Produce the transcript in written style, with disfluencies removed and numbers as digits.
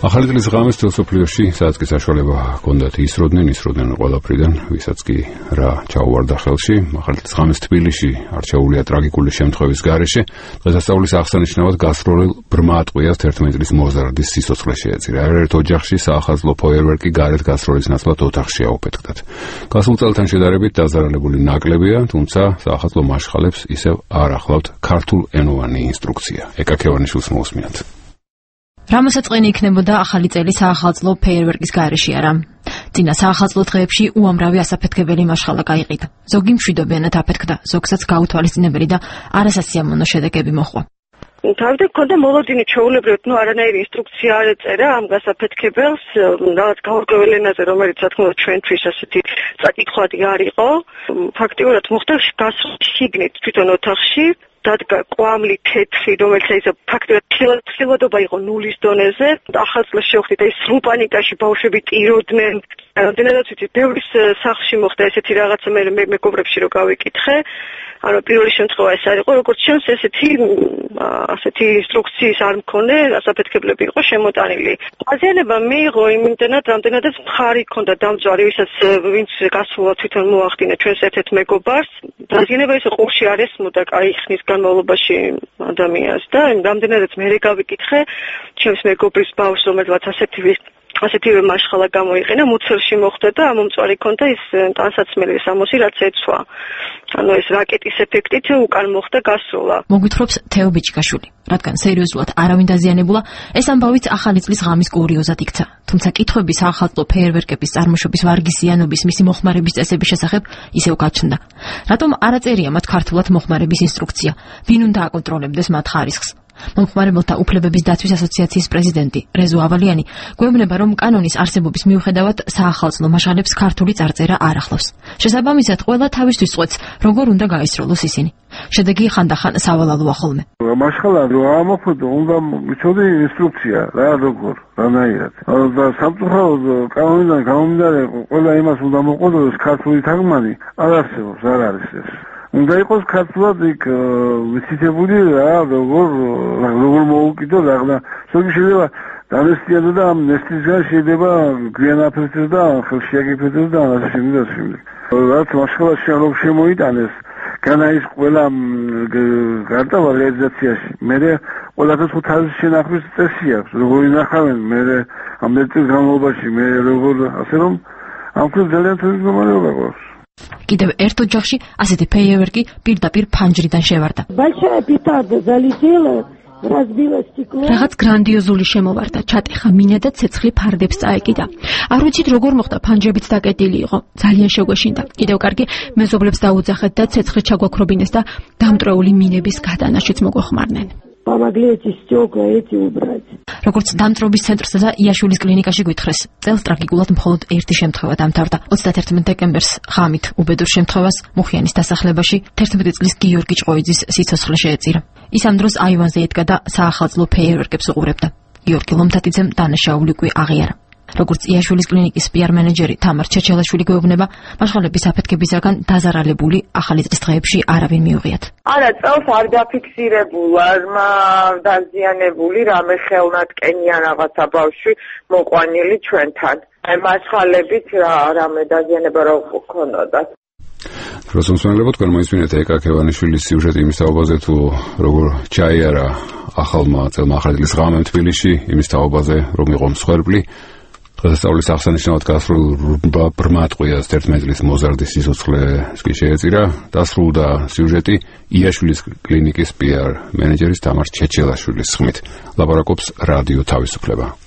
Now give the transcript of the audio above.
ახალი წლის ღამეს თელსოფლიოში სადაც კი საშუალება ჰქონდათ ისროდნენ ყველაფრიდან, ვისაც კი რა ჩაუვარდა ხელში. ახალი წლის ღამეს თბილისში არჩეულია ტრაგიკული შემთხვევის გარეშე. დღესასწაულის აღსანიშნავად გასროლილ ბრმა ატყვიას 11 წლის მოზარდის სიცოცხლე შეეწირა. ერთ ოჯახში საახალწლო ფოიერვერკი გარეთ გასროლის ნაცვლად ოთახშია უფეთქდათ. გასულ წელთან შედარებით დაზარალებული ნაკლებია, თუმცა საახალწლო მაშხალებს ისევ არ ახლავთ ქართულ ენოვანი ინსტრუქცია. ეკა ქევანიშვილს მოусმინათ. რამოსაწყენი იქნებოდა ახალი წელი საახალწლო ფეიერვერკის გარეშე არა. წინა საახალწლო დღეებში უამრავი ასაფეთქებელი მაშხალა გაიყიდა. ზოგი მშვიდობიანად აფეთქდა, ზოგსაც გაუთვალისწინებელი და არასასიამოვნო შედეგები მოჰყვა. თავიდან ქონდა მოლოდინი ჩვეულებრივად, არანაირი ინსტრუქცია არ ეწერა ამ გასაფეთქებელს, რაღაც გაურკვეველ ენაზე, რომელიც რა თქმა უნდა ჩვენთვის ასეთი წაკითხვადი არ იყო. ფაქტიურად მოხდა გასშიგნით თვითონ ოთახში. დადგა კვამლი თეთრი, რომელიც აი ფაქტობრივად ხილვადობა იყო ნულის დონეზე. ახალწლს შევხვდით აი სრულ პანიკაში ბავშვები ტიროდნენ. რამდენადაც ვიცით, ბევრის სახლში მოხდა ესეთი რაღაცა, მე მეგობრებში რო გავიკითხე. ანუ პირველი შემთხვევა ეს არ იყო, როგორც ჩემს ასეთი ინსტრუქციის არ მქონე, ასაფეთქებლები იყო შემოტანილი. დაზიანება მიიღო იმდენად, რამდენადაც მხარი ჰქონდა დამწვარი, ვინც გასულა თვითონ მოახდინა ჩვენს ერთ-ერთ მეგობარს. დაზიანება ისე ყურში არ ესმოდა კაი ხნის განმავლობაში ადამიანს და რამდენადაც მე გავიკითხე ჩემს მეგობრის ბავშვს, რომელსაც ასეთივე მაშხალა გამოიყენა, მუცელში მოხდა და ამომწვარი ჰქონდა ის ტანსაცმელი სამოსი, რაც ეცვა. ანუ ეს რაკეტის ეფექტით უკან მოხდა გასროლა. მოგვითხრობს თეო ბიჭკაშვილი, რადგან სერიოზულად არავინ დაზიანებულა, ეს ამბავიც ახალი წლის ღამის კურიოზად იქცა. თუმცა კითხვები საახალწლო ფეიერვერკების წარმოშობის ვარგისიანობის, მისი მოხმარების წესების შესახებ ისევ გაჩნდა. რატომ არ აწერია მათ ქართულად მოხმარების ინსტრუქცია? ვინ უნდა აკონტროლებდეს მათ ხარისხს? მომხმარებელთა უფლებების დაცვის ასოციაციის პრეზიდენტი რეზო ავალიანი გვეუბნება, რომ კანონის არსებობის მიუხედავად საახალწლო მაშხალებს ქართული წარწერა არ ახლავს. შესაბამისად, ყველა თავისთვის წყვეტს, როგორ უნდა გაისროლოს ისინი. შედეგი ხანდახან სავალალოა ხოლმე. მაშხალა რო ამოხდო, უნდა მიცოდე ინსტრუქცია რა როგორ, რანაირად. და სამწუხაროდ კანონიდან გამომდინარე, ყველა იმას უნდა მოყოლოს ქართული თარგმანი არ არსებობს, არ არის ეს. უნდა იყოს ქართულად იქ მიცითებული რა როგორ მოუკიდო რა. ზოგი შეიძლება დამესტიადო და ამ ნესტისგან შეიძლება გვიან აფეთქდეს და ხელში აგიფეთქდეს და ასე შემდეგ. რაც მაშხალაში არ შემოიტანეს განაის ყველა გარტავა რეალიზაციაში. მე ყველაფერს ხუთარის შენახვის წესი აქვს. როგორ ინახავენ მე ამ წელს განმავლობაში მე როგორ ასე რომ ამ ქულ ძალიან თვითონ მომალობა გვაქვს. კიდევ ერთ ოჯახში ასეთი ფეიერვერკი პირდაპირ ფანჯრიდან შევარდა. რაღაც გრანდიოზული შემოვარდა, ჩატეხა მინა და ცეცხლი ფარდებს წაეკიდა. არ ვიცით როგორ მოხდა, ფანჯრებიც დაკეტილი იყო. ძალიან შეგვეშინდა. კიდევ კარგი მეზობლებს დაუძახეთ და ცეცხლი ჩაგვაქრობინეს და დამტრეული მინების გადანაშიც მოგვეხმარნენ. როგორც დამტრობის ცენტრსა და იაშვილის კლინიკაში გვითხრეს, წელს ტრაგიკულად მხოლოდ ერთი შემთხვევა დამთავრდა. 31 დეკემბერს ღამით უბედურ შემთხვევას მუხიანის დასახლებაში 11 წლის გიორგი ჭყოიძის სიცოცხლე შეეწირა. ის ამ დროს აივანზე ედგა და საახალწლო ფეიერვერკებს უყურებდა. გიორგი ლომთათიძემ დანაშაული კვი აღიარა. როგორც იაშვილის კლინიკის პიარ მენეჯერი თამარ ჩეჩელაშვილი გვეუბნება, მაშხალების აფეთქებისაგან დაზარალებული ახალი წლის დღეებში არავინ მიუღიათ. არა, წელს არ დაფიქსირებულა დაზიანებული რამე ხელნატკენია რაღაცა ბავშვი მოყვანილი ჩვენთან. მაშხალებით რამე დაზიანება რა გქონოდა. პროსომსმენელებო, თქვენ მოისმინეთ ეკა ქევანიშვილის სიუჟეტი იმის თაობაზე, თუ როგორ ჩაიარა ახალმა წელმა ახალი წლის ღამემ თბილისში, იმის თაობაზე, რომ იყო მსხვერპლი. დღესასწაულის აღსანიშნავად გასროლ ბრმა ატყვიას 11 წლის მოზარდის სიცოცხლეს კი შეეწირა. დასრულდა სიუჟეტი იაშვილის კლინიკის პიარ მენეჯერის თამარ ჩეჩელაშვილის ხმით. ლაპარაკობს რადიო თავისუფლება.